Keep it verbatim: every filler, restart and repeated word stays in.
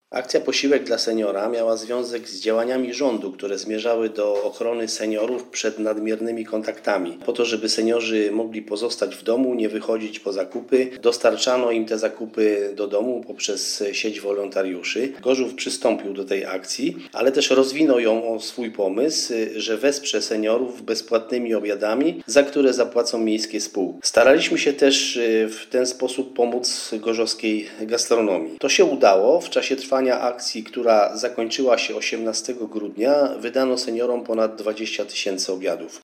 Akcja Posiłek dla Seniora miała związek z działaniami rządu, które zmierzały do ochrony seniorów przed nadmiernymi kontaktami. Po to, żeby seniorzy mogli pozostać w domu, nie wychodzić po zakupy, dostarczano im te zakupy do domu poprzez sieć wolontariuszy. Gorzów przystąpił do tej akcji, ale też rozwinął ją o swój pomysł, że wesprze seniorów bezpłatnymi obiadami, za które zapłacą miejskie spółki. Staraliśmy się też w ten sposób pomóc gorzowskiej gastronomii. To się udało. W czasie trwania akcji, która zakończyła się osiemnastego grudnia, wydano seniorom ponad dwadzieścia tysięcy obiadów.